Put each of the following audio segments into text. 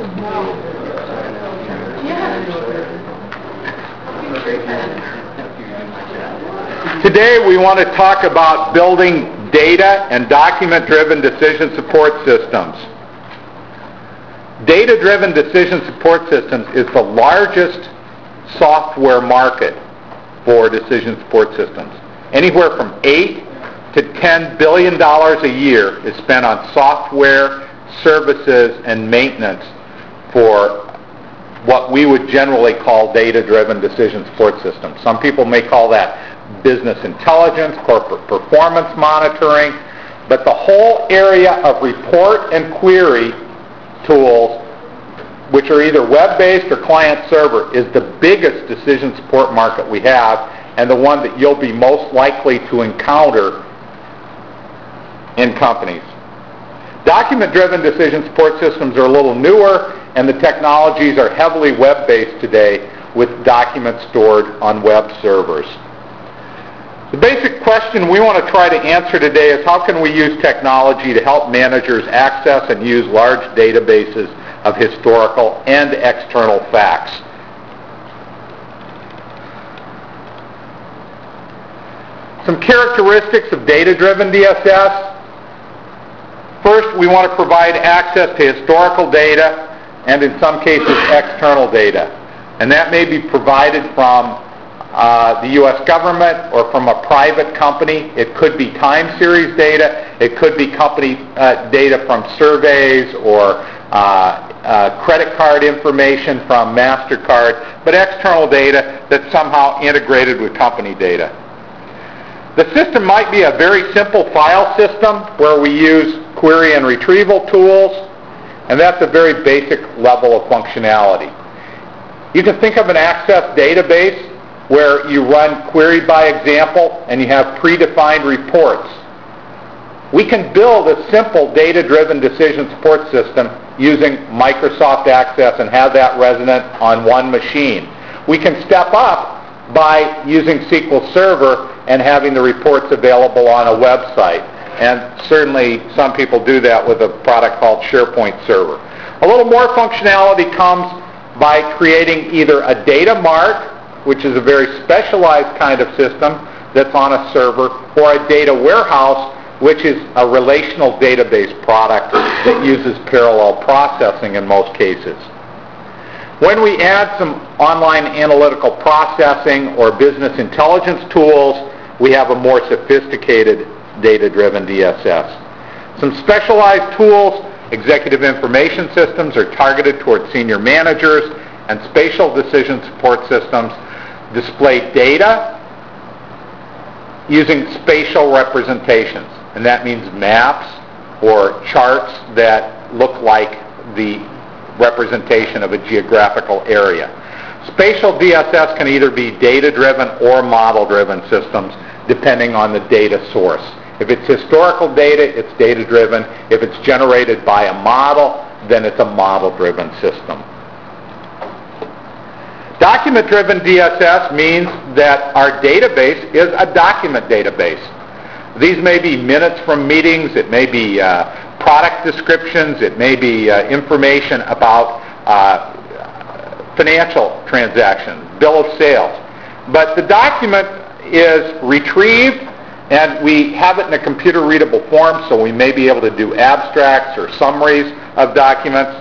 Today we want to talk about building data and document-driven decision support systems. Data-driven decision support systems is the largest software market for decision support systems. Anywhere from $8 to $10 billion a year is spent on software, services, and maintenance for what we would generally call data-driven decision support systems. Some people may call that business intelligence, corporate performance monitoring, but the whole area of report and query tools, which are either web-based or client-server, is the biggest decision support market we have, and the one that you'll be most likely to encounter in companies. Document-driven decision support systems are a little newer, and the technologies are heavily web-based today with documents stored on web servers. The basic question we want to try to answer today is how can we use technology to help managers access and use large databases of historical and external facts. Some characteristics of data-driven DSS. First, we want to provide access to historical data and in some cases external data. And that may be provided from the U.S. government or from a private company. It could be time series data. It could be company data from surveys or credit card information from MasterCard, but external data that's somehow integrated with company data. The system might be a very simple file system where we use query and retrieval tools, and that's a very basic level of functionality. You can think of an Access database where you run query by example and you have predefined reports. We can build a simple data-driven decision support system using Microsoft Access and have that resident on one machine. We can step up by using SQL Server and having the reports available on a website. And certainly some people do that with a product called SharePoint Server. A little more functionality comes by creating either a data mart, which is a very specialized kind of system that's on a server, or a data warehouse, which is a relational database product that uses parallel processing in most cases. When we add some online analytical processing or business intelligence tools, we have a more sophisticated data-driven DSS. Some specialized tools, executive information systems, are targeted toward senior managers, and spatial decision support systems display data using spatial representations. And that means maps or charts that look like the representation of a geographical area. Spatial DSS can either be data-driven or model-driven systems, depending on the data source. If it's historical data, it's data-driven. If it's generated by a model, then it's a model-driven system. Document-driven DSS means that our database is a document database. These may be minutes from meetings, it may be product descriptions, it may be information about financial transactions, bill of sales. But the document is retrieved and we have it in a computer-readable form, so we may be able to do abstracts or summaries of documents.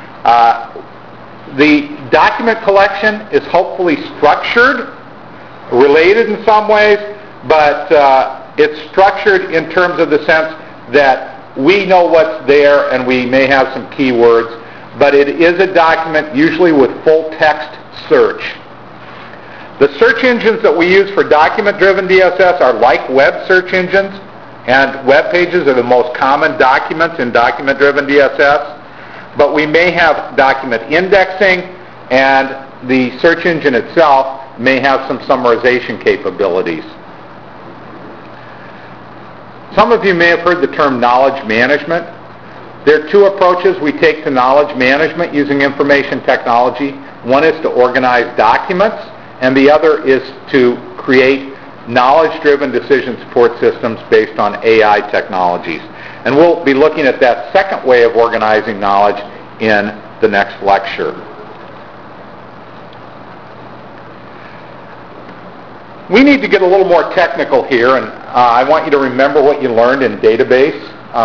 The document collection is hopefully structured, related in some ways, but it's structured in terms of the sense that we know what's there and we may have some keywords, but it is a document usually with full text search. The search engines that we use for document-driven DSS are like web search engines, and web pages are the most common documents in document-driven DSS. But we may have document indexing, and the search engine itself may have some summarization capabilities. Some of you may have heard the term knowledge management. There are two approaches we take to knowledge management using information technology. One is to organize documents, and the other is to create knowledge-driven decision support systems based on AI technologies. And we'll be looking at that second way of organizing knowledge in the next lecture. We need to get a little more technical here, and I want you to remember what you learned in database.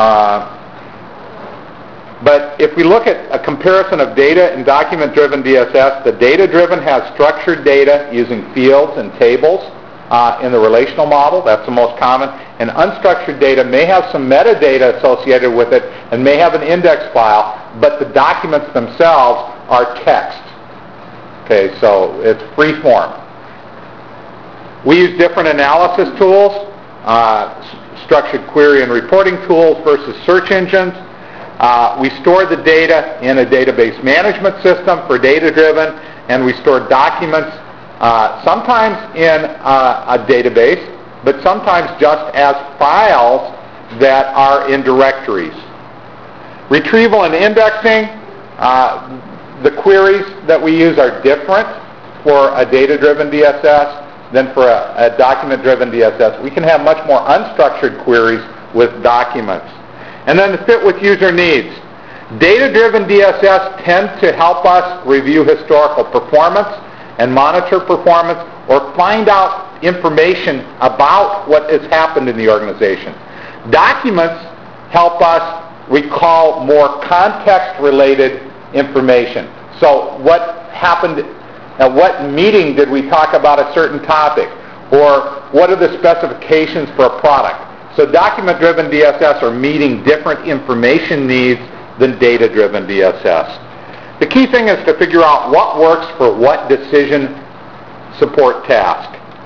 But if we look at a comparison of data and document-driven DSS, the data-driven has structured data using fields and tables in the relational model. That's the most common. And unstructured data may have some metadata associated with it and may have an index file, but the documents themselves are text. Okay, so it's free form. We use different analysis tools, structured query and reporting tools versus search engines. We store the data in a database management system for data-driven, and we store documents sometimes in a database, but sometimes just as files that are in directories. Retrieval and indexing, the queries that we use are different for a data-driven DSS than for a document-driven DSS. We can have much more unstructured queries with documents. And then to fit with user needs. Data-driven DSS tend to help us review historical performance and monitor performance or find out information about what has happened in the organization. Documents help us recall more context-related information. So what happened, at what meeting did we talk about a certain topic? Or what are the specifications for a product? So document-driven DSS are meeting different information needs than data-driven DSS. The key thing is to figure out what works for what decision support task.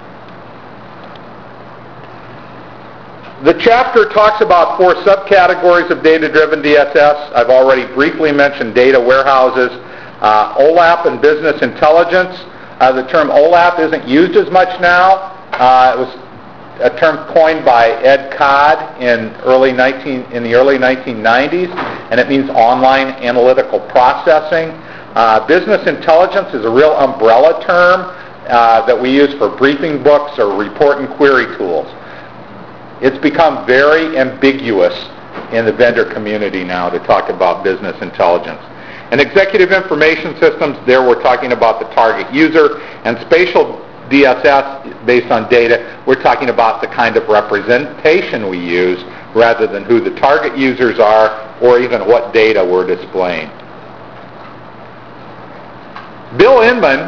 The chapter talks about 4 subcategories of data-driven DSS. I've already briefly mentioned data warehouses, OLAP and business intelligence. The term OLAP isn't used as much now. It was a term coined by Ed Codd in the early 1990s, and it means online analytical processing. Business intelligence is a real umbrella term that we use for briefing books or report and query tools. It's become very ambiguous in the vendor community now to talk about business intelligence. And executive information systems, there we're talking about the target user, and spatial DSS based on data, we're talking about the kind of representation we use rather than who the target users are or even what data we're displaying. Bill Inman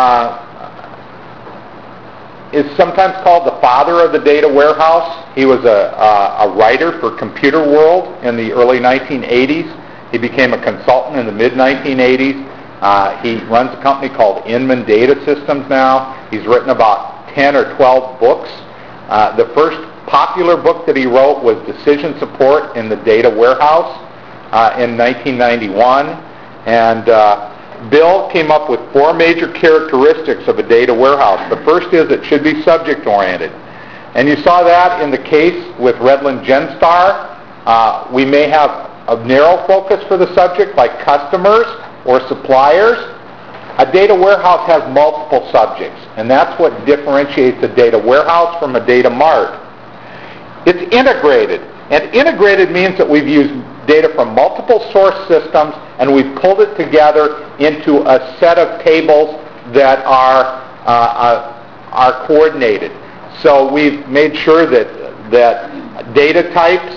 is sometimes called the father of the data warehouse. He was a writer for Computer World in the early 1980s. He became a consultant in the mid-1980s. He runs a company called Inman Data Systems now. He's written about 10 or 12 books. The first popular book that he wrote was Decision Support in the Data Warehouse in 1991. And Bill came up with 4 major characteristics of a data warehouse. The first is it should be subject-oriented. And you saw that in the case with Redland Genstar. We may have a narrow focus for the subject, like customers or suppliers. A data warehouse has multiple subjects, and that's what differentiates a data warehouse from a data mart. It's integrated, and integrated means that we've used data from multiple source systems and we've pulled it together into a set of tables that are coordinated. So we've made sure that data types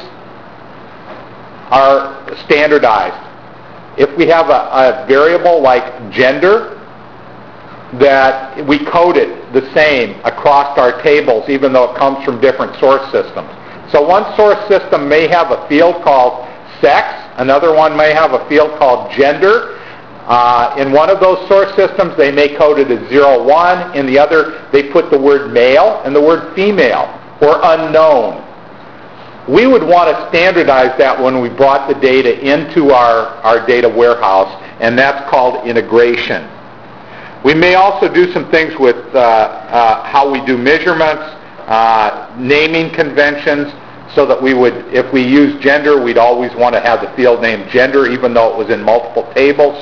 are standardized. If we have a variable like gender, that we code it the same across our tables even though it comes from different source systems. So one source system may have a field called sex, another one may have a field called gender. In one of those source systems they may code it as 01, in the other they put the word male and the word female or unknown. We would want to standardize that when we brought the data into our data warehouse, and that's called integration. We may also do some things with how we do measurements, naming conventions, so that we would, if we use gender, we'd always want to have the field name gender even though it was in multiple tables.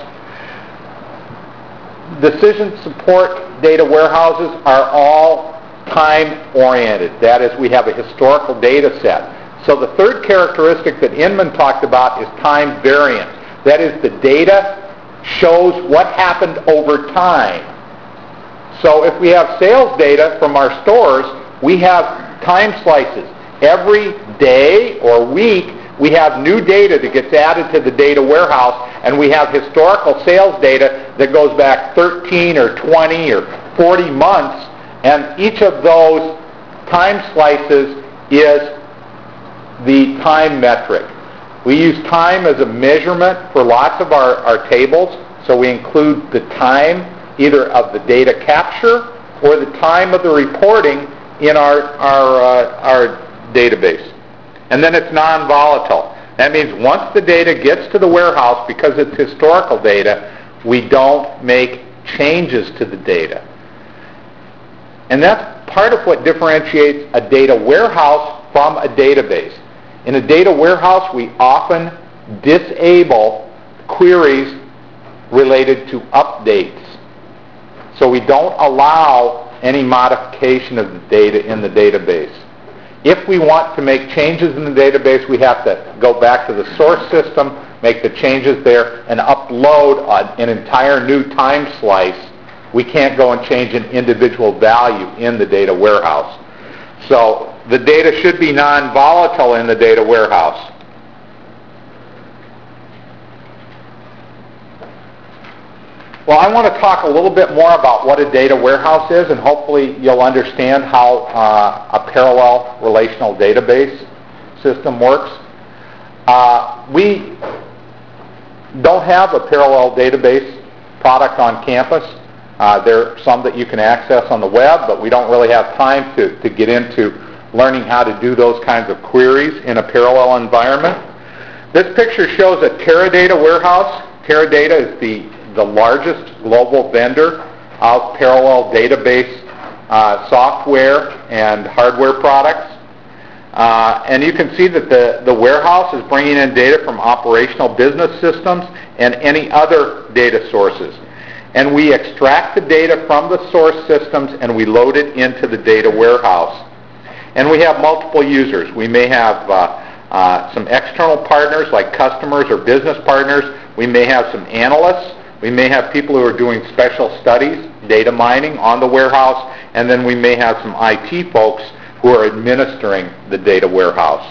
Decision support data warehouses are all time-oriented. That is, we have a historical data set. So the third characteristic that Inman talked about is time variant. That is, the data shows what happened over time. So if we have sales data from our stores, we have time slices. Every day or week, we have new data that gets added to the data warehouse, and we have historical sales data that goes back 13 or 20 or 40 months, and each of those time slices is the time metric. We use time as a measurement for lots of our tables, so we include the time either of the data capture or the time of the reporting in our database. And then it's non-volatile. That means once the data gets to the warehouse, because it's historical data, we don't make changes to the data. And that's part of what differentiates a data warehouse from a database. In a data warehouse, we often disable queries related to updates. So we don't allow any modification of the data in the database. If we want to make changes in the database, we have to go back to the source system, make the changes there, and upload an entire new time slice. We can't go and change an individual value in the data warehouse. So the data should be non-volatile in the data warehouse. Well, I want to talk a little bit more about what a data warehouse is, and hopefully you'll understand how a parallel relational database system works. We don't have a parallel database product on campus. There are some that you can access on the web, but we don't really have time to get into learning how to do those kinds of queries in a parallel environment. This picture shows a Teradata warehouse. Teradata is the largest global vendor of parallel database software and hardware products. And you can see that the warehouse is bringing in data from operational business systems and any other data sources. And we extract the data from the source systems and we load it into the data warehouse. And we have multiple users. We may have some external partners like customers or business partners. We may have some analysts. We may have people who are doing special studies, data mining on the warehouse, and then we may have some IT folks who are administering the data warehouse.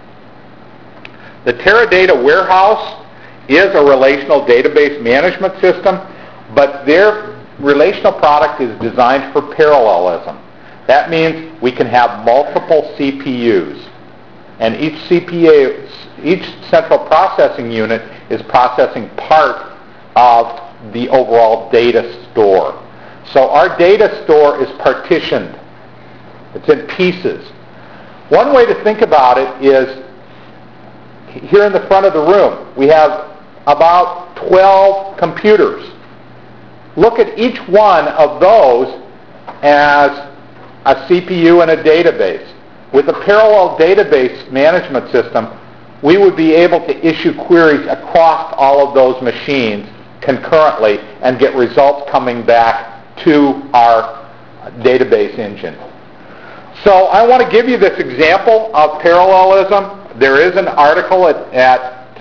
The Teradata warehouse is a relational database management system, but their relational product is designed for parallelism. That means we can have multiple CPUs, and each CPU, each central processing unit is processing part of the overall data store. So our data store is partitioned. It's in pieces. One way to think about it is here in the front of the room, we have about 12 computers. Look at each one of those as a CPU and a database. With a parallel database management system, we would be able to issue queries across all of those machines concurrently and get results coming back to our database engine. So I want to give you this example of parallelism. There is an article at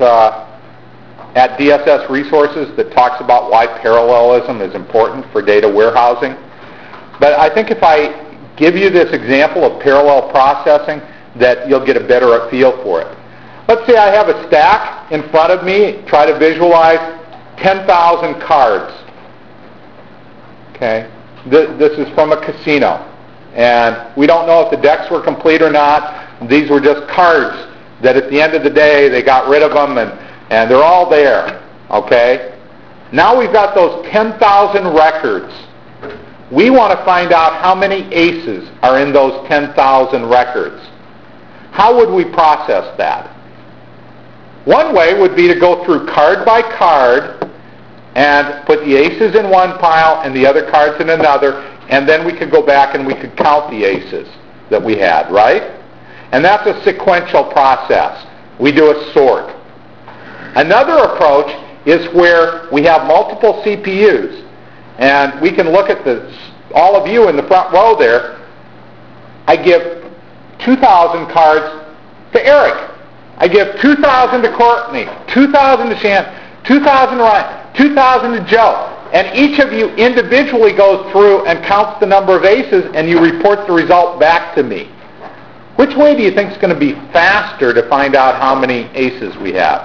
DSS Resources that talks about why parallelism is important for data warehousing. But I think if I give you this example of parallel processing, that you'll get a better feel for it. Let's say I have a stack in front of me. Try to visualize 10,000 cards. Okay, this is from a casino, and we don't know if the decks were complete or not. These were just cards that at the end of the day they got rid of them, and they're all there. Okay, now we've got those 10,000 records. We want to find out how many aces are in those 10,000 records. How would we process that? One way would be to go through card by card and put the aces in one pile and the other cards in another, and then we could go back and we could count the aces that we had, right? And that's a sequential process. We do a sort. Another approach is where we have multiple CPUs, and we can look at all of you in the front row there. I give 2,000 cards to Eric. I give 2,000 to Courtney, 2,000 to Shan, 2,000 to Ryan, 2,000 to Joe. And each of you individually goes through and counts the number of aces, and you report the result back to me. Which way do you think is going to be faster to find out how many aces we have?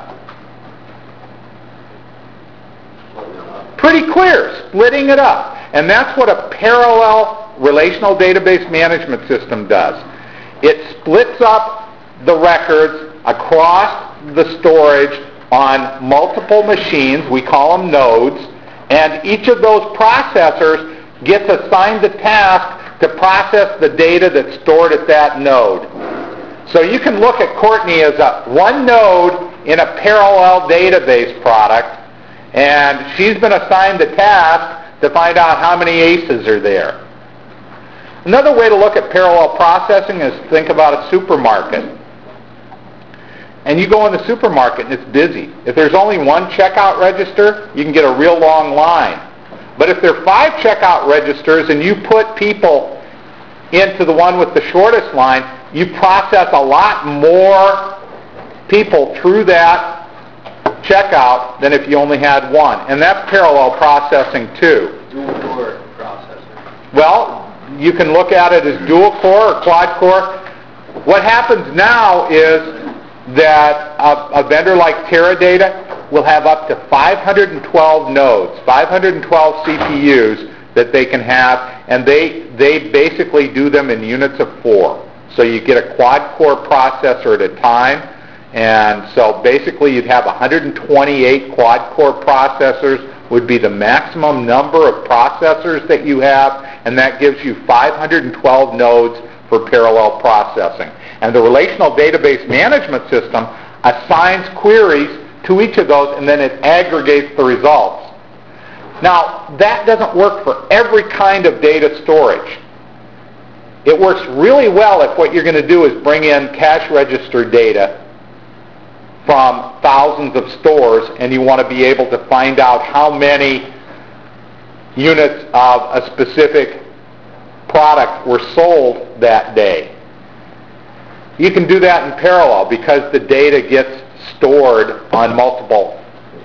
Pretty clear, splitting it up. And that's what a parallel relational database management system does. It splits up the records across the storage on multiple machines. We call them nodes. And each of those processors gets assigned the task to process the data that's stored at that node. So you can look at Courtney as one node in a parallel database product, and she's been assigned the task to find out how many aces are there. Another way to look at parallel processing is think about a supermarket. And you go in the supermarket and it's busy. If there's only one checkout register, you can get a real long line. But if there are 5 checkout registers and you put people into the one with the shortest line, you process a lot more people through that checkout than if you only had one. And that's parallel processing too. Dual core processor. Well, you can look at it as dual core or quad core. What happens now is that a vendor like Teradata will have up to 512 nodes, 512 CPUs that they can have, and they basically do them in units of 4. So you get a quad-core processor at a time, and so basically you'd have 128 quad-core processors would be the maximum number of processors that you have, and that gives you 512 nodes for parallel processing. And the relational database management system assigns queries to each of those, and then it aggregates the results. Now, that doesn't work for every kind of data storage. It works really well if what you're going to do is bring in cash register data from thousands of stores, and you want to be able to find out how many units of a specific product were sold that day. You can do that in parallel because the data gets stored on multiple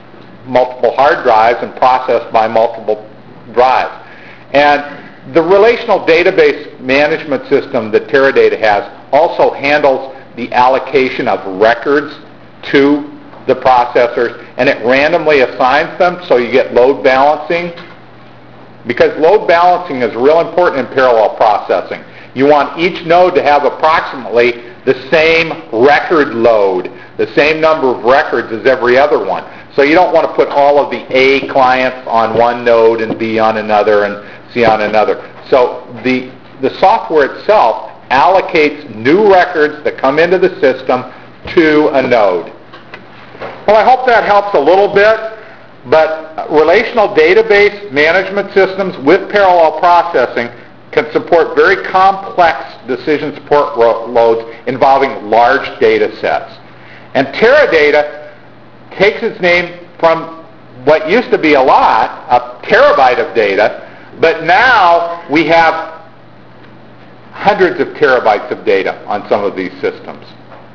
hard drives and processed by multiple drives. And the relational database management system that Teradata has also handles the allocation of records to the processors, and it randomly assigns them, so you get load balancing. Because load balancing is real important in parallel processing. You want each node to have approximately the same record load, the same number of records as every other one. So you don't want to put all of the A clients on one node and B on another and C on another. So the software itself allocates new records that come into the system to a node. Well, I hope that helps a little bit, but relational database management systems with parallel processing can support very complex decision support loads involving large data sets. And Teradata takes its name from what used to be a lot, a terabyte of data, but now we have hundreds of terabytes of data on some of these systems.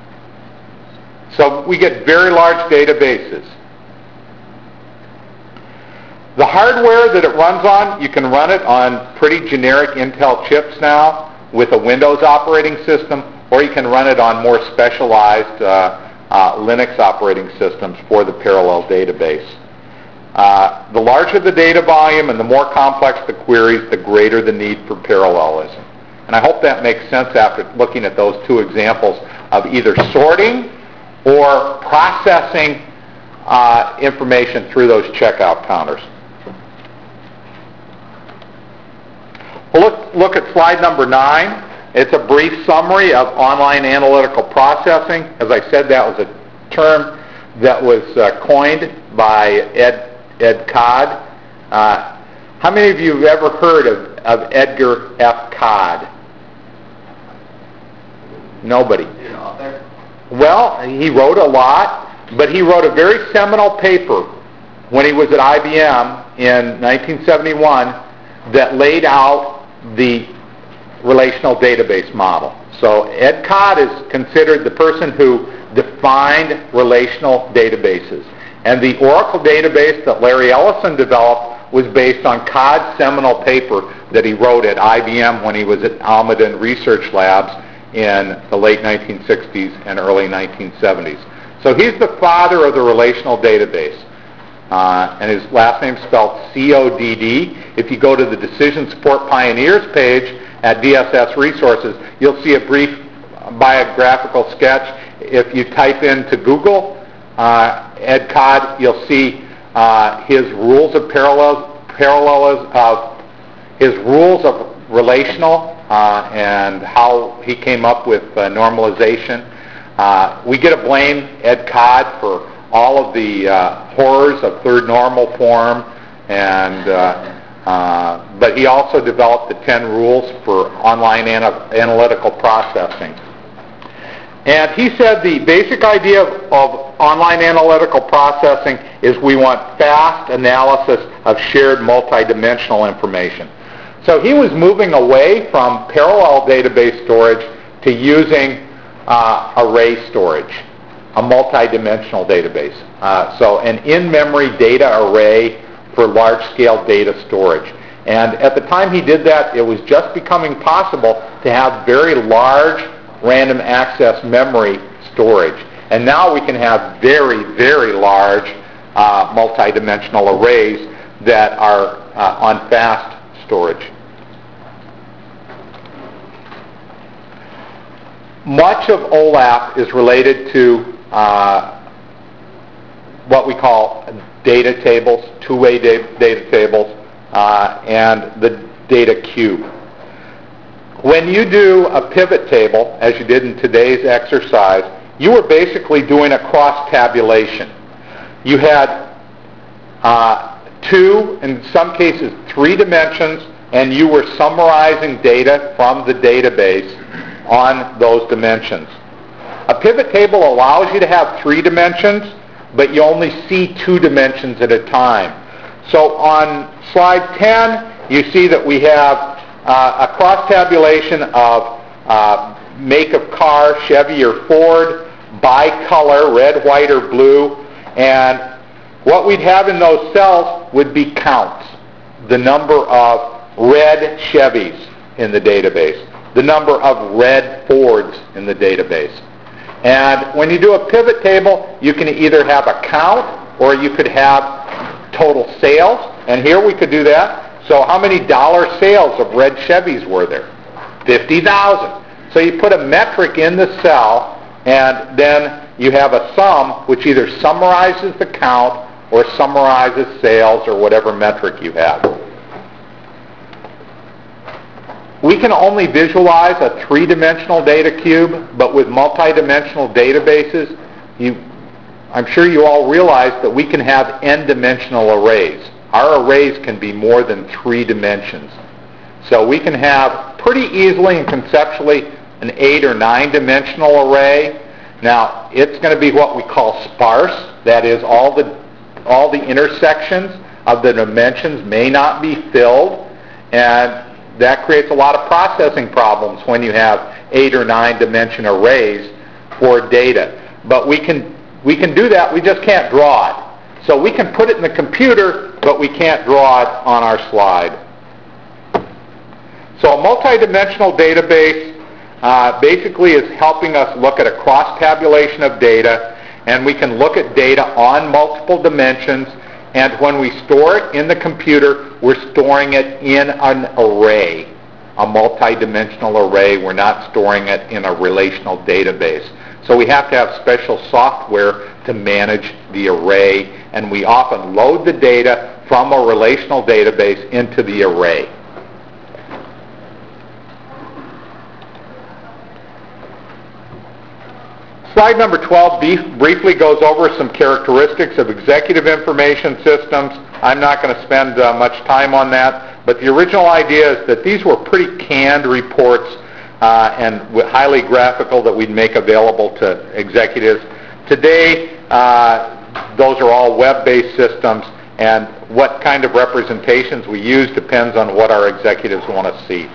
So we get very large databases. The hardware that it runs on, you can run it on pretty generic Intel chips now with a Windows operating system, or you can run it on more specialized Linux operating systems for the parallel database. The larger the data volume and the more complex the queries, the greater the need for parallelism. And I hope that makes sense after looking at those two examples of either sorting or processing information through those checkout counters. We'll look at slide number 9. It's a brief summary of online analytical processing. As I said, that was a term that was coined by Ed Codd. How many of you have ever heard of Edgar F. Codd? Nobody. Well, he wrote a lot, but he wrote a very seminal paper when he was at IBM in 1971 that laid out the relational database model. So Ed Codd is considered the person who defined relational databases. And the Oracle database that Larry Ellison developed was based on Codd's seminal paper that he wrote at IBM when he was at Almaden Research Labs in the late 1960s and early 1970s. So he's the father of the relational database. And his last name is spelled C-O-D-D. If you go to the Decision Support Pioneers page at DSS Resources, you'll see a brief biographical sketch. If you type into Google Ed Codd, you'll see his rules of his rules of relational and how he came up with normalization. We get to blame Ed Codd for all of the horrors of third normal form, and but he also developed the 10 rules for online analytical processing. And he said the basic idea of online analytical processing is we want fast analysis of shared multidimensional information. So he was moving away from parallel database storage to using array storage, a multidimensional database. So an in-memory data array for large-scale data storage. And at the time he did that, it was just becoming possible to have very large random access memory storage. And now we can have very, very large multidimensional arrays that are on fast storage. Much of OLAP is related to what we call data tables, two-way data tables, and the data cube. When you do a pivot table, as you did in today's exercise, you were basically doing a cross-tabulation. You had 2, in some cases 3 dimensions, and you were summarizing data from the database on those dimensions. A pivot table allows you to have 3 dimensions, but you only see 2 dimensions at a time. So on slide 10, you see that we have a cross-tabulation of make of car, Chevy or Ford, by color, red, white, or blue, and what we'd have in those cells would be counts, the number of red Chevys in the database, the number of red Fords in the database. And when you do a pivot table, you can either have a count or you could have total sales, and here we could do that. So how many dollar sales of red Chevys were there? 50,000. So you put a metric in the cell, and then you have a sum which either summarizes the count or summarizes sales or whatever metric you have. We can only visualize a 3-dimensional data cube, but with multidimensional databases, I'm sure you all realize that we can have n-dimensional arrays. Our arrays can be more than 3 dimensions. So we can have pretty easily and conceptually an 8 or 9-dimensional array. Now, it's going to be what we call sparse. That is, all the intersections of the dimensions may not be filled, and that creates a lot of processing problems when you have 8 or 9-dimension arrays for data. But we can do that, we just can't draw it. So we can put it in the computer, but we can't draw it on our slide. So a multidimensional database basically is helping us look at a cross-tabulation of data, and we can look at data on multiple dimensions, and when we store it in the computer, we're storing it in an array, a multidimensional array. We're not storing it in a relational database. So we have to have special software to manage the array, and we often load the data from a relational database into the array. Slide number 12 briefly goes over some characteristics of executive information systems. I'm not going to spend much time on that, but the original idea is that these were pretty canned reports and highly graphical that we'd make available to executives. Today, those are all web-based systems, and what kind of representations we use depends on what our executives want to see.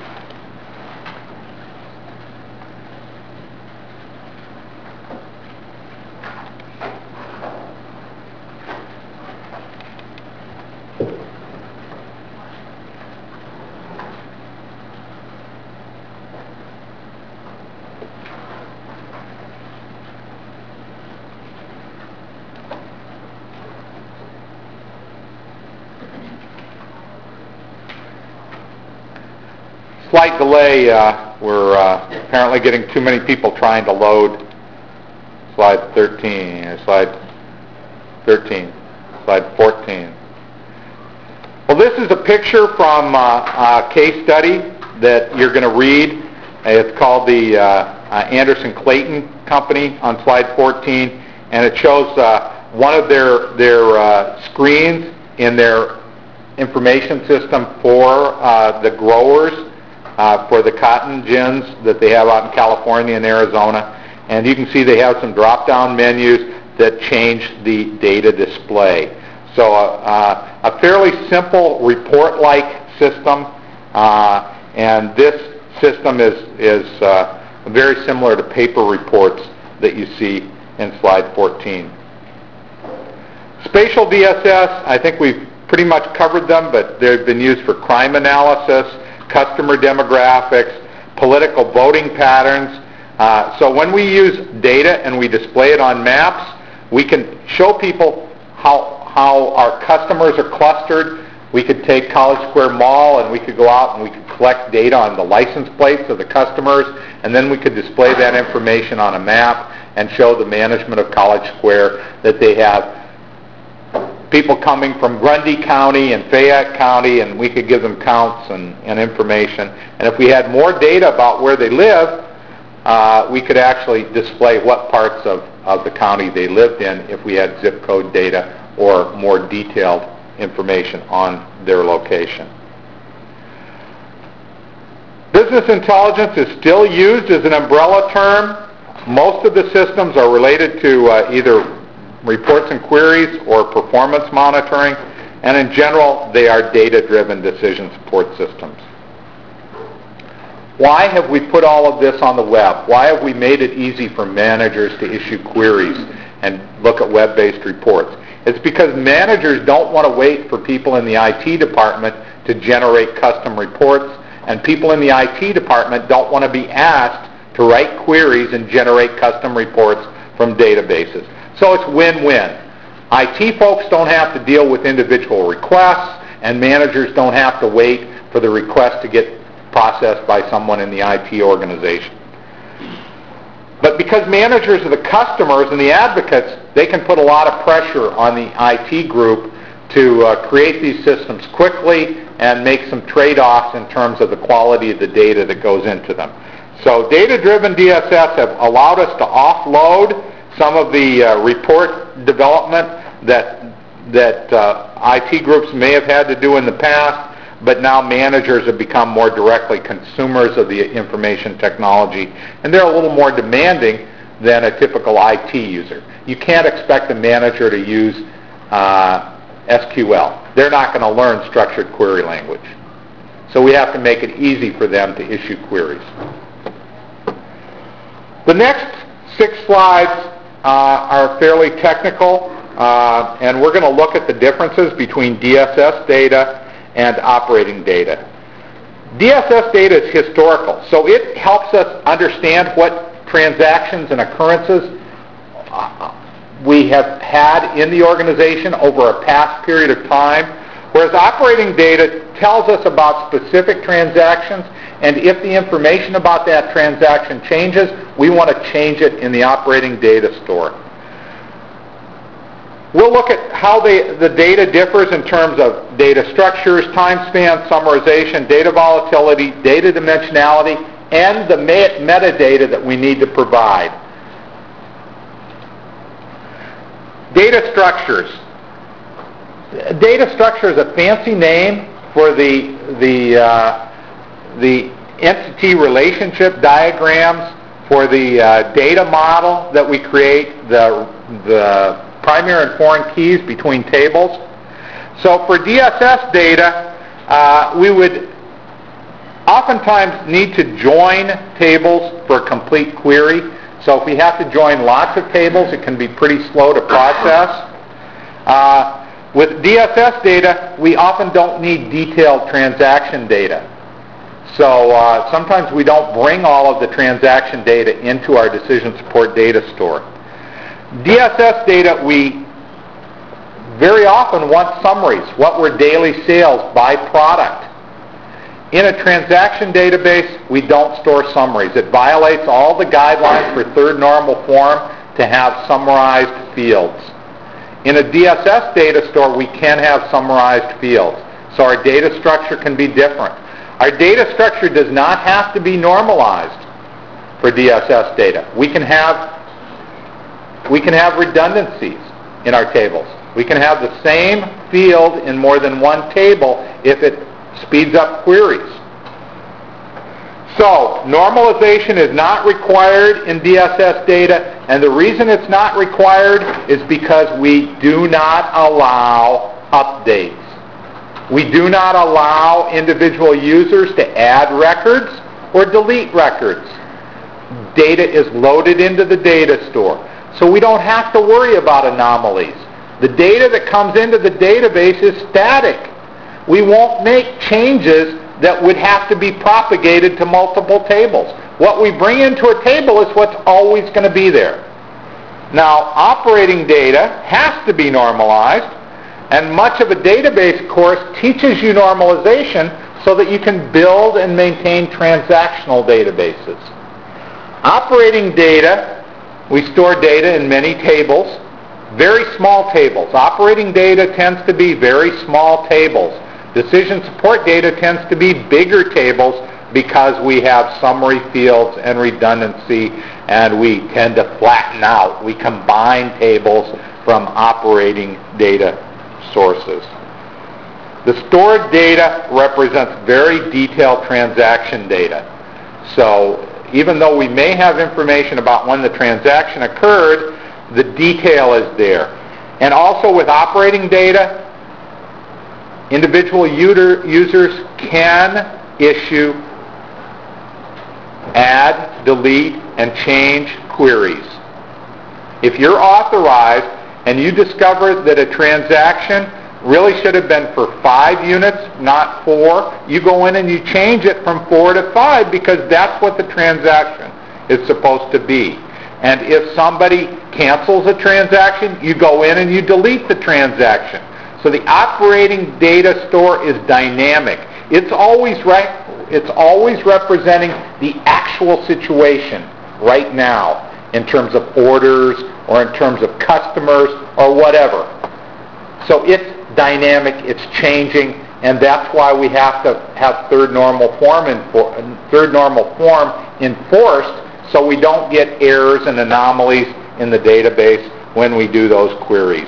Slight delay. We're apparently getting too many people trying to load slide 13, slide 13, slide 14. Well, this is a picture from a case study that you're going to read. It's called the Anderson Clayton Company on slide 14, and it shows one of their screens in their information system for the growers for the cotton gins that they have out in California and Arizona. And you can see they have some drop-down menus that change the data display. So a fairly simple report-like system, and this system is very similar to paper reports that you see in slide 14. Spatial DSS, I think we've pretty much covered them, but they've been used for crime analysis, customer demographics, political voting patterns. So when we use data and we display it on maps, we can show people how our customers are clustered. We could take College Square Mall and we could go out and we could collect data on the license plates of the customers, and then we could display that information on a map and show the management of College Square that they have people coming from Grundy County and Fayette County, and we could give them counts and information. And if we had more data about where they live, we could actually display what parts of the county they lived in if we had zip code data or more detailed information on their location. Business intelligence is still used as an umbrella term. Most of the systems are related to either reports and queries or performance monitoring, and in general they are data-driven decision support systems. Why have we put all of this on the web? Why have we made it easy for managers to issue queries and look at web-based reports? It's because managers don't want to wait for people in the IT department to generate custom reports, and people in the IT department don't want to be asked to write queries and generate custom reports from databases. So it's win-win. IT folks don't have to deal with individual requests, and managers don't have to wait for the request to get processed by someone in the IT organization. But because managers are the customers and the advocates, they can put a lot of pressure on the IT group to create these systems quickly and make some trade-offs in terms of the quality of the data that goes into them. So data-driven DSS have allowed us to offload some of the report development that IT groups may have had to do in the past, but now managers have become more directly consumers of the information technology, and they're a little more demanding than a typical IT user. You can't expect a manager to use SQL. They're not going to learn structured query language. So we have to make it easy for them to issue queries. The next 6 slides are fairly technical, and we're going to look at the differences between DSS data and operating data. DSS data is historical, so it helps us understand what transactions and occurrences we have had in the organization over a past period of time, whereas operating data tells us about specific transactions, and if the information about that transaction changes, we want to change it in the operating data store. We'll look at how the data differs in terms of data structures, time span, summarization, data volatility, data dimensionality, and the metadata that we need to provide. Data structures. Data structure is a fancy name for the entity relationship diagrams, for the data model that we create, the primary and foreign keys between tables. So for DSS data, we would oftentimes need to join tables for a complete query. So if we have to join lots of tables, it can be pretty slow to process. With DSS data, we often don't need detailed transaction data. So sometimes we don't bring all of the transaction data into our decision support data store. DSS data, we very often want summaries. What were daily sales by product? In a transaction database, we don't store summaries. It violates all the guidelines for third normal form to have summarized fields. In a DSS data store, we can have summarized fields. So our data structure can be different. Our data structure does not have to be normalized for DSS data. We can have redundancies in our tables. We can have the same field in more than one table if it speeds up queries. So, normalization is not required in DSS data, and the reason it's not required is because we do not allow updates. We do not allow individual users to add records or delete records. Data is loaded into the data store, so we don't have to worry about anomalies. The data that comes into the database is static. We won't make changes that would have to be propagated to multiple tables. What we bring into a table is what's always going to be there. Now, operating data has to be normalized, and much of a database course teaches you normalization so that you can build and maintain transactional databases. Operating data, we store data in many tables, very small tables. Operating data tends to be very small tables. Decision support data tends to be bigger tables because we have summary fields and redundancy, and we tend to flatten out. We combine tables from operating data sources. The stored data represents very detailed transaction data. So even though we may have information about when the transaction occurred, the detail is there. And also with operating data, individual users can issue, add, delete, and change queries. If you're authorized and you discover that a transaction really should have been for 5 units, not 4, you go in and you change it from 4 to 5 because that's what the transaction is supposed to be. And if somebody cancels a transaction, you go in and you delete the transaction. So the operating data store is dynamic. It's always representing the actual situation right now in terms of orders or in terms of customers or whatever. So it's dynamic, it's changing, and that's why we have to have third normal form enforced so we don't get errors and anomalies in the database when we do those queries.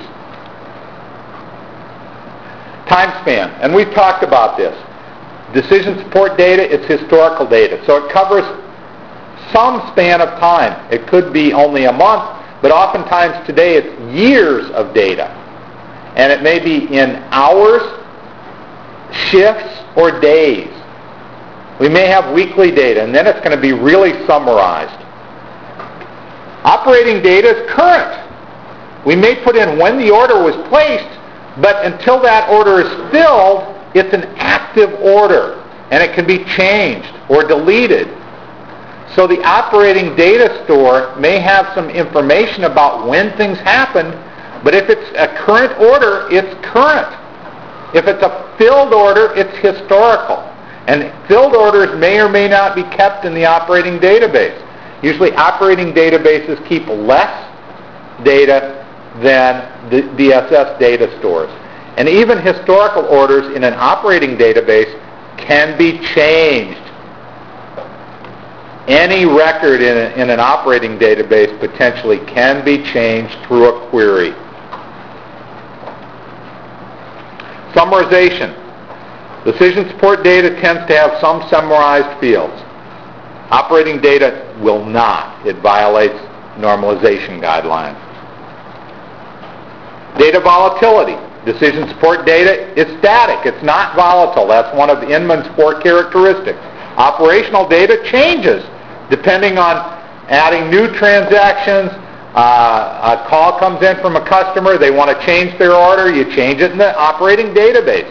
Time span, and we've talked about this. Decision support data, it's historical data, so it covers some span of time. It could be only a month, but oftentimes today it's years of data. And it may be in hours, shifts, or days. We may have weekly data, and then it's going to be really summarized. Operating data is current. We may put in when the order was placed, but until that order is filled, it's an active order, and it can be changed or deleted. So the operating data store may have some information about when things happened, but if it's a current order, it's current. If it's a filled order, it's historical. And filled orders may or may not be kept in the operating database. Usually operating databases keep less data than the DSS data stores. And even historical orders in an operating database can be changed. Any record in an operating database potentially can be changed through a query. Summarization. Decision support data tends to have some summarized fields. Operating data will not. It violates normalization guidelines. Data volatility. Decision support data is static. It's not volatile. That's one of Inman's 4 characteristics. Operational data changes depending on adding new transactions. A call comes in from a customer. They want to change their order. You change it in the operating database.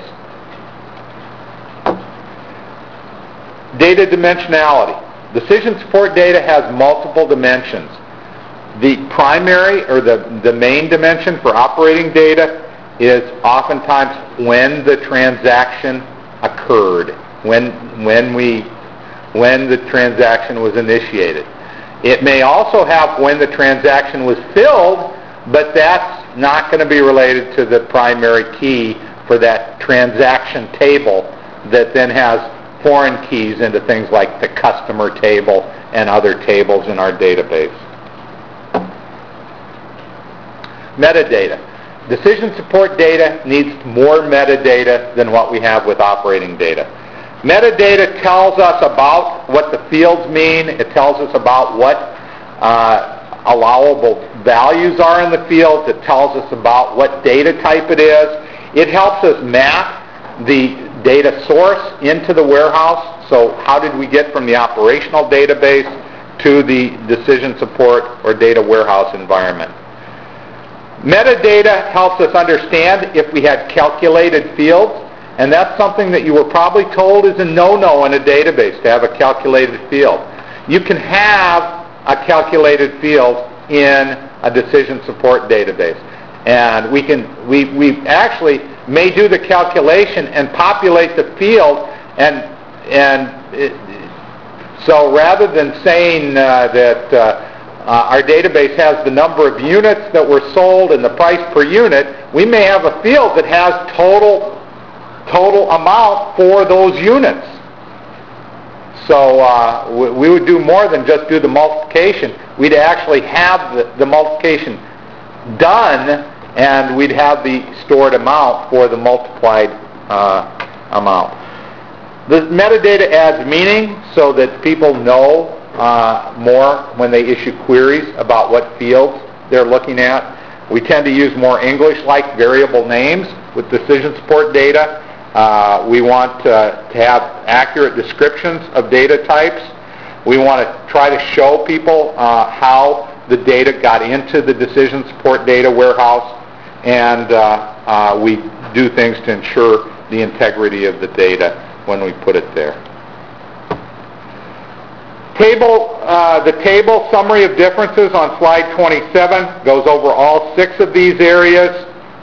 Data dimensionality. Decision support data has multiple dimensions. The primary or the main dimension for operating data is oftentimes when the transaction occurred. when the transaction was initiated. It may also have when the transaction was filled, but that's not going to be related to the primary key for that transaction table that then has foreign keys into things like the customer table and other tables in our database. Metadata. Decision support data needs more metadata than what we have with operating data. Metadata tells us about what the fields mean. It tells us about what allowable values are in the fields. It tells us about what data type it is. It helps us map the data source into the warehouse. So how did we get from the operational database to the decision support or data warehouse environment? Metadata helps us understand if we had calculated fields, and that's something that you were probably told is a no-no in a database, to have a calculated field. You can have a calculated field in a decision support database. And we actually may do the calculation and populate the field, so rather than saying that our database has the number of units that were sold and the price per unit, we may have a field that has total amount for those units. So we would do more than just do the multiplication. We'd actually have the multiplication done, and we'd have the stored amount for the multiplied amount. The metadata adds meaning so that people know more when they issue queries about what fields they're looking at. We tend to use more English-like variable names with decision support data. We want to have accurate descriptions of data types. We want to try to show people how the data got into the decision support data warehouse, and we do things to ensure the integrity of the data when we put it there. The table summary of differences on slide 27 goes over all 6 of these areas.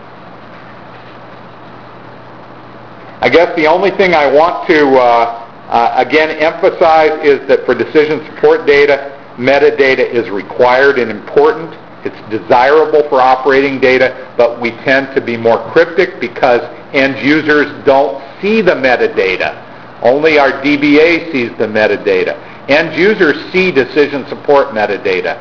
I guess the only thing I want to again emphasize is that for decision support data, metadata is required and important. It's desirable for operating data, but we tend to be more cryptic because end users don't see the metadata. Only our DBA sees the metadata. End users see decision support metadata.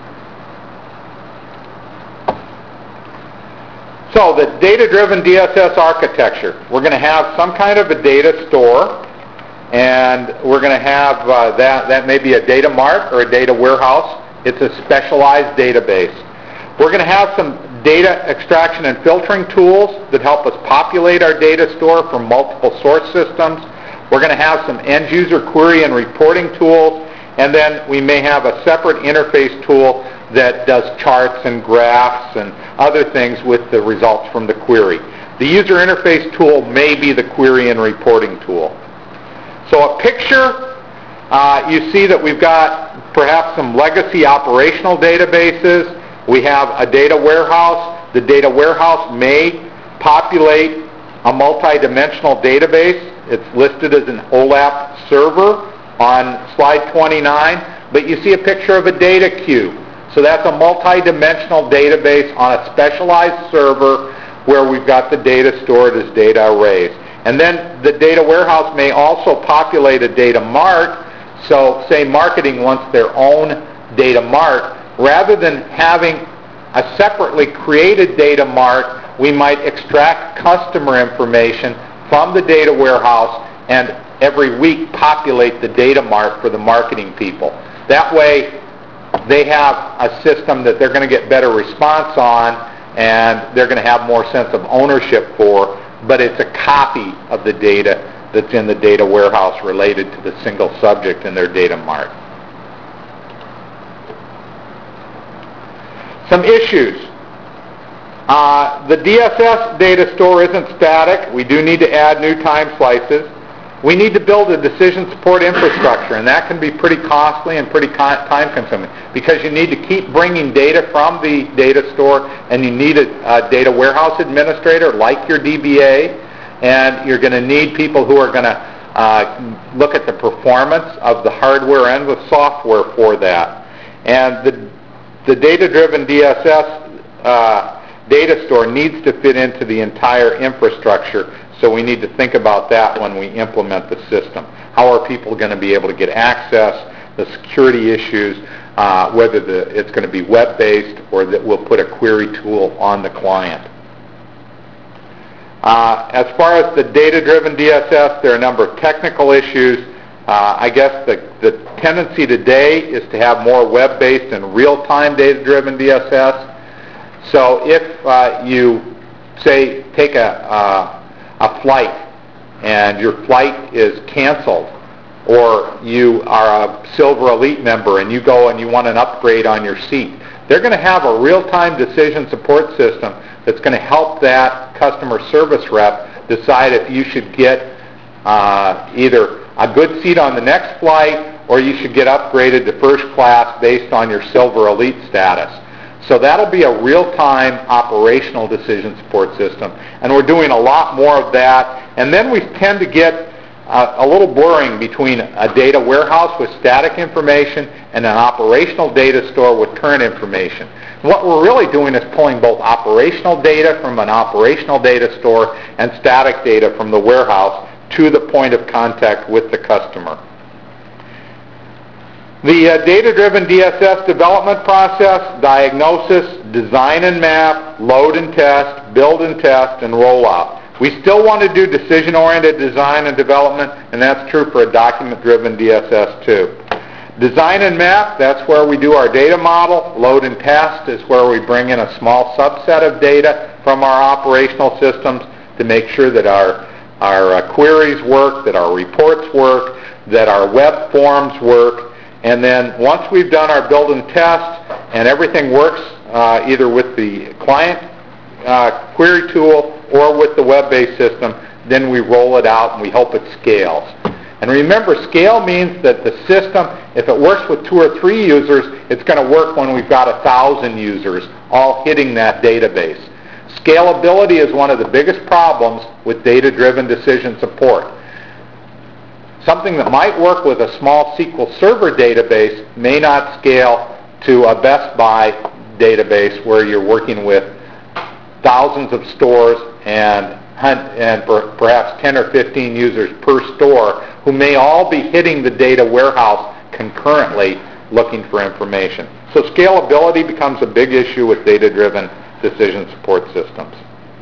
So the data-driven DSS architecture. We're going to have some kind of a data store, and we're going to have that may be a data mart or a data warehouse. It's a specialized database. We're going to have some data extraction and filtering tools that help us populate our data store from multiple source systems. We're going to have some end-user query and reporting tools, and then we may have a separate interface tool that does charts and graphs and other things with the results from the query. The user interface tool may be the query and reporting tool. So a picture, you see that we've got perhaps some legacy operational databases. We have a data warehouse. The data warehouse may populate a multi-dimensional database. It's listed as an OLAP server on slide 29, but you see a picture of a data cube. So that's a multi-dimensional database on a specialized server where we've got the data stored as data arrays. And then the data warehouse may also populate a data mart. So say marketing wants their own data mart. Rather than having a separately created data mart, we might extract customer information from the data warehouse and every week populate the data mart for the marketing people. That way they have a system that they're going to get better response on, and they're going to have more sense of ownership for, but it's a copy of the data that's in the data warehouse related to the single subject in their data mart. Some issues. The DSS data store isn't static. We do need to add new time slices. We need to build a decision support infrastructure, and that can be pretty costly and pretty time-consuming because you need to keep bringing data from the data store, and you need a data warehouse administrator like your DBA, and you're going to need people who are going to look at the performance of the hardware and the software for that. And the data-driven DSS data store needs to fit into the entire infrastructure, so we need to think about that when we implement the system. How are people going to be able to get access, the security issues, whether it's going to be web-based or that we'll put a query tool on the client. As far as the data-driven DSS, there are a number of technical issues. I guess the tendency today is to have more web-based and real-time data-driven DSS. So if you, say, take a flight and your flight is canceled, or you are a Silver Elite member and you go and you want an upgrade on your seat, they're going to have a real-time decision support system that's going to help that customer service rep decide if you should get either a good seat on the next flight or you should get upgraded to first class based on your Silver Elite status. So that'll be a real-time operational decision support system, and we're doing a lot more of that. And then we tend to get a little blurring between a data warehouse with static information and an operational data store with current information. What we're really doing is pulling both operational data from an operational data store and static data from the warehouse to the point of contact with the customer. The data-driven DSS development process: diagnosis, design and map, load and test, build and test, and rollout. We still want to do decision-oriented design and development, and that's true for a document-driven DSS too. Design and map, that's where we do our data model. Load and test is where we bring in a small subset of data from our operational systems to make sure that our queries work, that our reports work, that our web forms work. And then once we've done our build and test and everything works either with the client query tool or with the web-based system, then we roll it out and we hope it scales. And remember, scale means that the system, if it works with 2 or 3 users, it's going to work when we've got 1,000 users all hitting that database. Scalability is one of the biggest problems with data-driven decision support. Something that might work with a small SQL Server database may not scale to a Best Buy database where you're working with thousands of stores and perhaps 10 or 15 users per store who may all be hitting the data warehouse concurrently looking for information. So scalability becomes a big issue with data-driven decision support systems.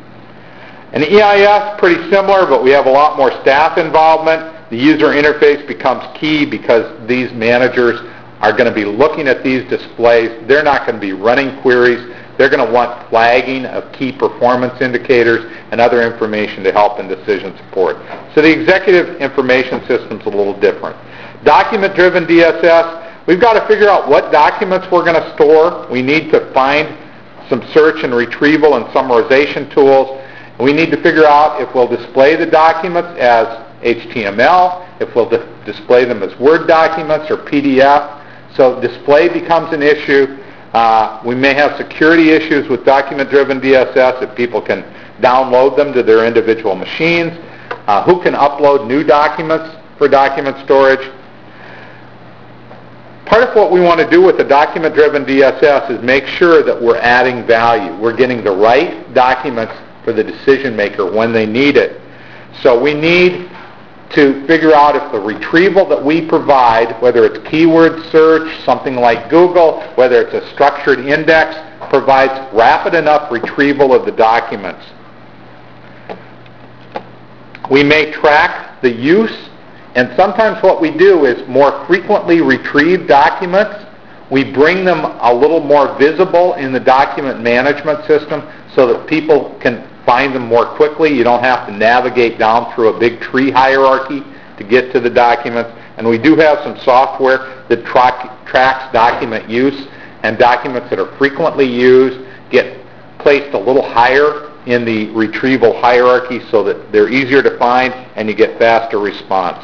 And EIS, pretty similar, but we have a lot more staff involvement. The user interface becomes key because these managers are going to be looking at these displays. They're not going to be running queries. They're going to want flagging of key performance indicators and other information to help in decision support. So the executive information system's a little different. Document-driven DSS, we've got to figure out what documents we're going to store. We need to find some search and retrieval and summarization tools. We need to figure out if we'll display the documents as HTML, if we'll display them as Word documents or PDF. So display becomes an issue. We may have security issues with document-driven DSS if people can download them to their individual machines. Who can upload new documents for document storage? Part of what we want to do with the document-driven DSS is make sure that we're adding value. We're getting the right documents for the decision maker when they need it. So we need to figure out if the retrieval that we provide, whether it's keyword search, something like Google, whether it's a structured index, provides rapid enough retrieval of the documents. We may track the use, and sometimes what we do is more frequently retrieve documents. We bring them a little more visible in the document management system so that people can find them more quickly. You don't have to navigate down through a big tree hierarchy to get to the documents. And we do have some software that tracks document use, and documents that are frequently used get placed a little higher in the retrieval hierarchy so that they're easier to find and you get faster response.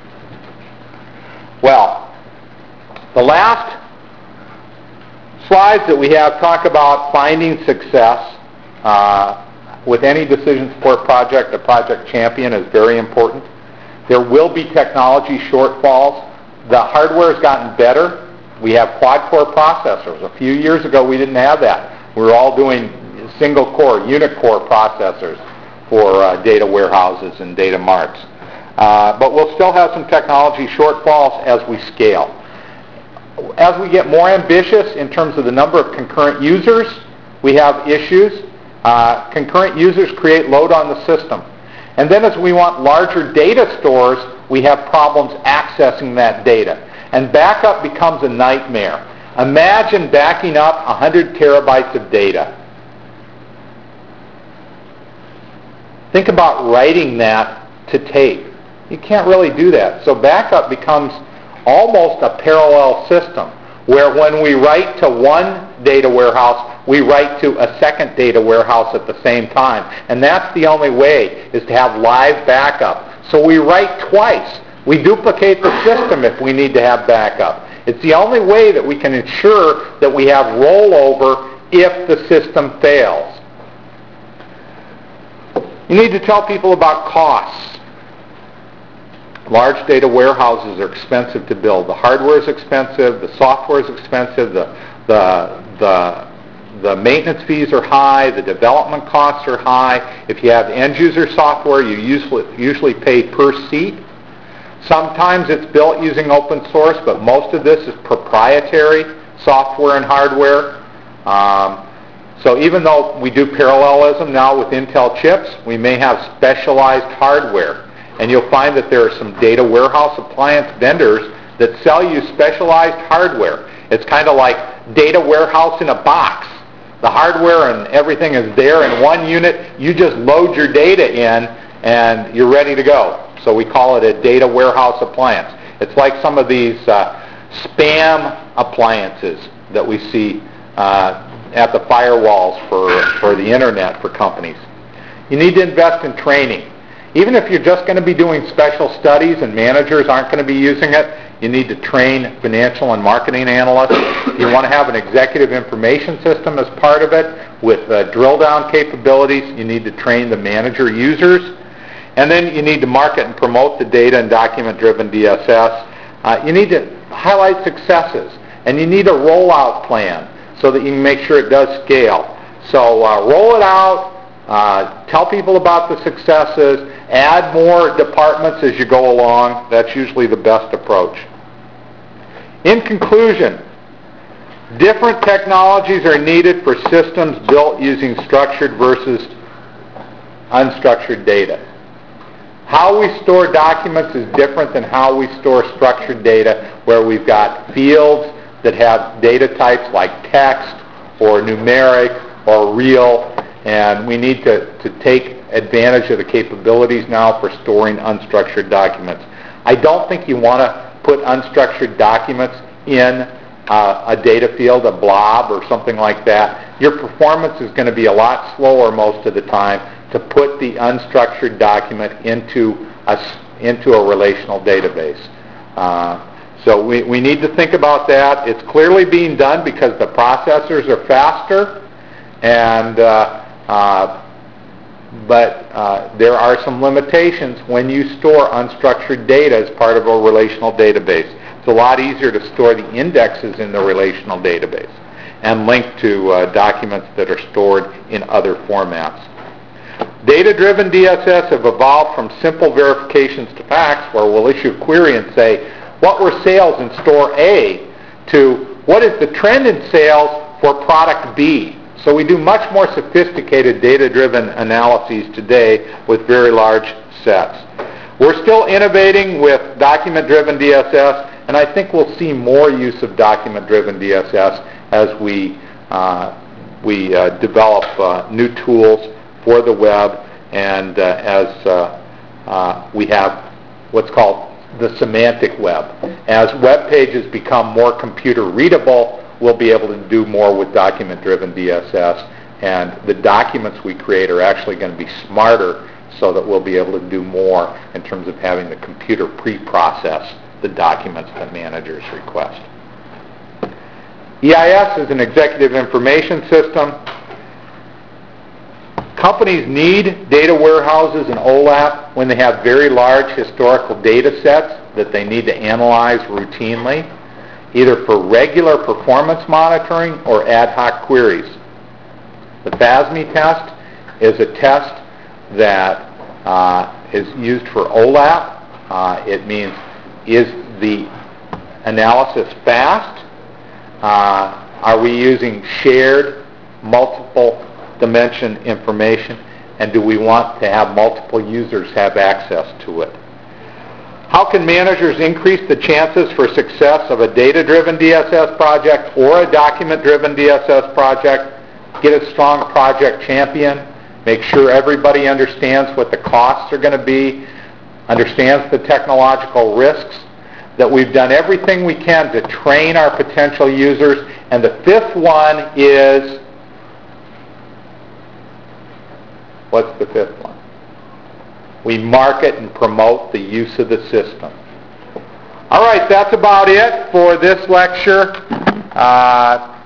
Well, the last slides that we have talk about finding success. With any decision support project, a project champion is very important. There will be technology shortfalls. The hardware has gotten better. We have quad-core processors. A few years ago, we didn't have that. We were all doing single-core, unit-core processors for data warehouses and data marts. But we'll still have some technology shortfalls as we scale. As we get more ambitious in terms of the number of concurrent users, we have issues. Concurrent users create load on the system. And then as we want larger data stores, we have problems accessing that data. And backup becomes a nightmare. Imagine backing up 100 terabytes of data. Think about writing that to tape. You can't really do that. So backup becomes almost a parallel system, where when we write to one data warehouse, we write to a second data warehouse at the same time. And that's the only way, is to have live backup. So we write twice. We duplicate the system if we need to have backup. It's the only way that we can ensure that we have rollover if the system fails. You need to tell people about costs. Large data warehouses are expensive to build. The hardware is expensive. The software is expensive. The maintenance fees are high. The development costs are high. If you have end-user software, you usually pay per seat. Sometimes it's built using open source, but most of this is proprietary software and hardware. So even though we do parallelism now with Intel chips, we may have specialized hardware. And you'll find that there are some data warehouse appliance vendors that sell you specialized hardware. It's kind of like data warehouse in a box. The hardware and everything is there in one unit. You just load your data in and you're ready to go. So we call it a data warehouse appliance. It's like some of these spam appliances that we see at the firewalls for the internet for companies. You need to invest in training. Even if you're just going to be doing special studies and managers aren't going to be using it, you need to train financial and marketing analysts. You want to have an executive information system as part of it with drill-down capabilities. You need to train the manager users. And then you need to market and promote the data and document-driven DSS. You need to highlight successes. And you need a rollout plan so that you can make sure it does scale. So roll it out. Tell people about the successes. Add more departments as you go along. That's usually the best approach. In conclusion, different technologies are needed for systems built using structured versus unstructured data. How we store documents is different than how we store structured data, where we've got fields that have data types like text or numeric or real, and we need to take advantage of the capabilities now for storing unstructured documents. I don't think you want to put unstructured documents in a data field, a blob or something like that. Your performance is going to be a lot slower most of the time to put the unstructured document into a relational database. So we need to think about that. It's clearly being done because the processors are faster, and but there are some limitations when you store unstructured data as part of a relational database. It's a lot easier to store the indexes in the relational database and link to documents that are stored in other formats. Data-driven DSS have evolved from simple verifications to facts, where we'll issue a query and say, what were sales in store A, to what is the trend in sales for product B? So we do much more sophisticated data-driven analyses today with very large sets. We're still innovating with document-driven DSS, and I think we'll see more use of document-driven DSS as we develop new tools for the web, and as we have what's called the semantic web. As web pages become more computer readable, we'll be able to do more with document-driven DSS, and the documents we create are actually going to be smarter, so that we'll be able to do more in terms of having the computer pre-process the documents that managers request. EIS is an executive information system. Companies need data warehouses and OLAP. when they have very large historical data sets that they need to analyze routinely, either for regular performance monitoring or ad hoc queries. The FASME test is a test that is used for OLAP. It means, is the analysis fast? Are we using shared multiple dimension information? And do we want to have multiple users have access to it? How can managers increase the chances for success of a data-driven DSS project or a document-driven DSS project? Get a strong project champion. Make sure everybody understands what the costs are going to be, understands the technological risks, that we've done everything we can to train our potential users. And the fifth one is, what's the fifth one? We market and promote the use of the system. All right, that's about it for this lecture.